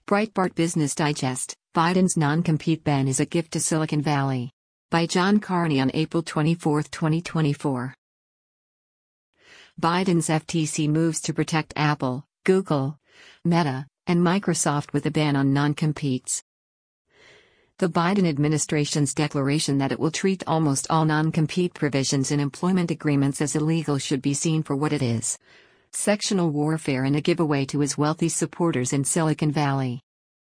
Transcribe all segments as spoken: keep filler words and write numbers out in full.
Breitbart Business Digest: Biden's non-compete ban is a gift to Silicon Valley. By John Carney on April twenty-fourth, twenty twenty-four. Biden's F T C moves to protect Apple, Google, Meta, and Microsoft with a ban on non-competes. The Biden administration's declaration that it will treat almost all non-compete provisions in employment agreements as illegal should be seen for what it is: sectional warfare and a giveaway to his wealthy supporters in Silicon Valley.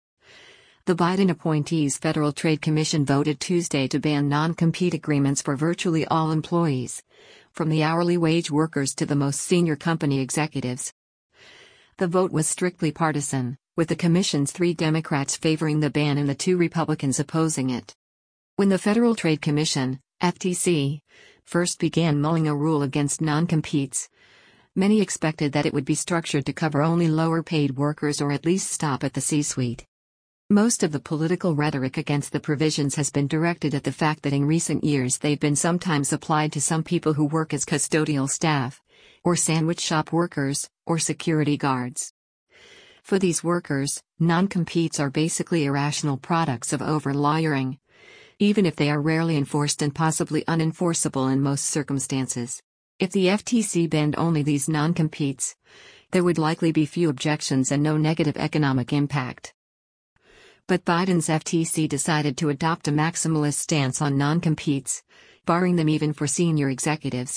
The Biden appointee's Federal Trade Commission voted Tuesday to ban non-compete agreements for virtually all employees, from the hourly wage workers to the most senior company executives. The vote was strictly partisan, with the Commission's three Democrats favoring the ban and the two Republicans opposing it. When the Federal Trade Commission, F T C, first began mulling a rule against non-competes, many expected that it would be structured to cover only lower-paid workers or at least stop at the C-suite. Most of the political rhetoric against the provisions has been directed at the fact that in recent years they've been sometimes applied to some people who work as custodial staff, or sandwich shop workers, or security guards. For these workers, non-competes are basically irrational products of over-lawyering, even if they are rarely enforced and possibly unenforceable in most circumstances. If the F T C banned only these non-competes, there would likely be few objections and no negative economic impact. But Biden's F T C decided to adopt a maximalist stance on non-competes, barring them even for senior executives.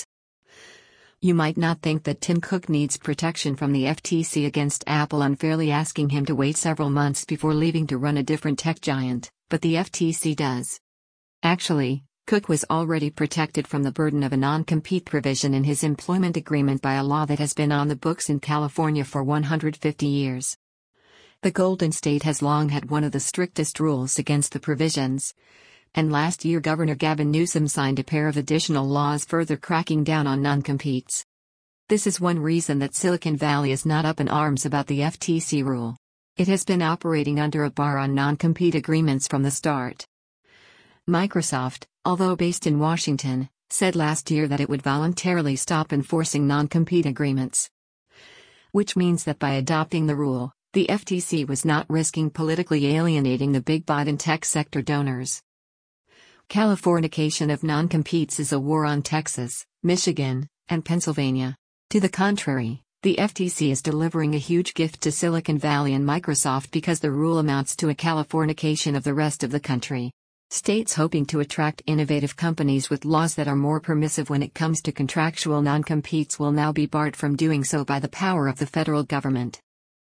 You might not think that Tim Cook needs protection from the F T C against Apple unfairly asking him to wait several months before leaving to run a different tech giant, but the F T C does. Actually, Cook was already protected from the burden of a non-compete provision in his employment agreement by a law that has been on the books in California for one hundred fifty years. The Golden State has long had one of the strictest rules against the provisions, and last year Governor Gavin Newsom signed a pair of additional laws further cracking down on non-competes. This is one reason that Silicon Valley is not up in arms about the F T C rule. It has been operating under a bar on non-compete agreements from the start. Microsoft, although based in Washington, said last year that it would voluntarily stop enforcing non-compete agreements. Which means that by adopting the rule, the F T C was not risking politically alienating the big Biden tech sector donors. Californication of non-competes is a war on Texas, Michigan, and Pennsylvania. To the contrary, the F T C is delivering a huge gift to Silicon Valley and Microsoft because the rule amounts to a Californication of the rest of the country. States hoping to attract innovative companies with laws that are more permissive when it comes to contractual non-competes will now be barred from doing so by the power of the federal government.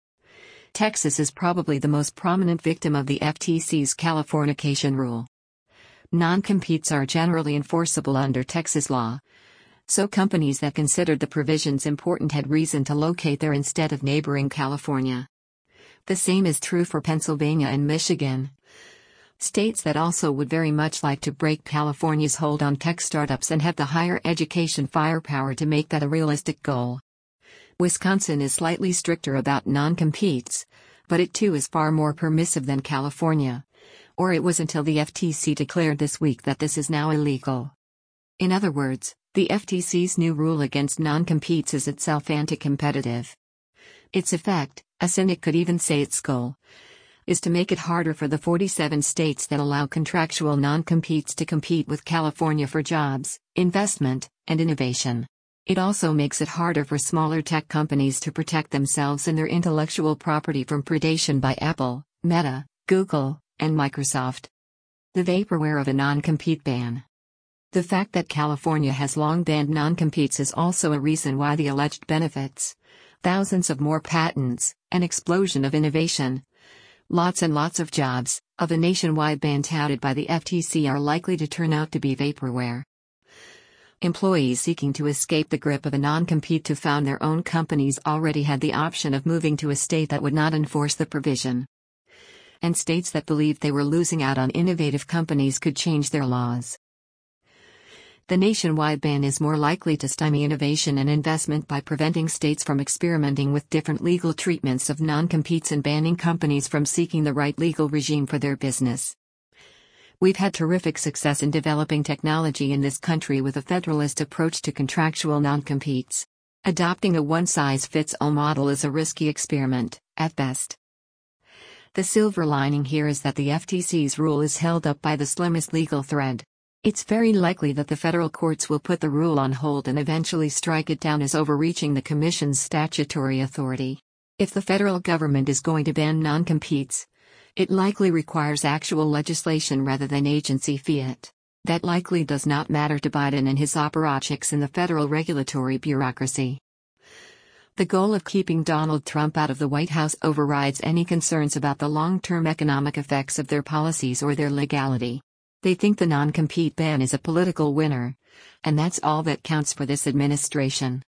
Texas is probably the most prominent victim of the F T C's Californication rule. Non-competes are generally enforceable under Texas law, so companies that considered the provisions important had reason to locate there instead of neighboring California. The same is true for Pennsylvania and Michigan, states that also would very much like to break California's hold on tech startups and have the higher education firepower to make that a realistic goal. Wisconsin is slightly stricter about non-competes, but it too is far more permissive than California, or it was until the F T C declared this week that this is now illegal. In other words, the F T C's new rule against non-competes is itself anti-competitive. Its effect, a cynic could even say its goal, is to make it harder for the forty-seven states that allow contractual non-competes to compete with California for jobs, investment, and innovation. It also makes it harder for smaller tech companies to protect themselves and their intellectual property from predation by Apple, Meta, Google, and Microsoft. The vaporware of a non-compete ban. The fact that California has long banned non-competes is also a reason why the alleged benefits, thousands of more patents, an explosion of innovation, lots and lots of jobs, of a nationwide ban touted by the F T C are likely to turn out to be vaporware. Employees seeking to escape the grip of a non-compete to found their own companies already had the option of moving to a state that would not enforce the provision. And states that believed they were losing out on innovative companies could change their laws. The nationwide ban is more likely to stymie innovation and investment by preventing states from experimenting with different legal treatments of non-competes and banning companies from seeking the right legal regime for their business. We've had terrific success in developing technology in this country with a federalist approach to contractual non-competes. Adopting a one-size-fits-all model is a risky experiment, at best. The silver lining here is that the F T C's rule is held up by the slimmest legal thread. It's very likely that the federal courts will put the rule on hold and eventually strike it down as overreaching the Commission's statutory authority. If the federal government is going to ban non-competes, it likely requires actual legislation rather than agency fiat. That likely does not matter to Biden and his apparatchiks in the federal regulatory bureaucracy. The goal of keeping Donald Trump out of the White House overrides any concerns about the long-term economic effects of their policies or their legality. They think the non-compete ban is a political winner, and that's all that counts for this administration.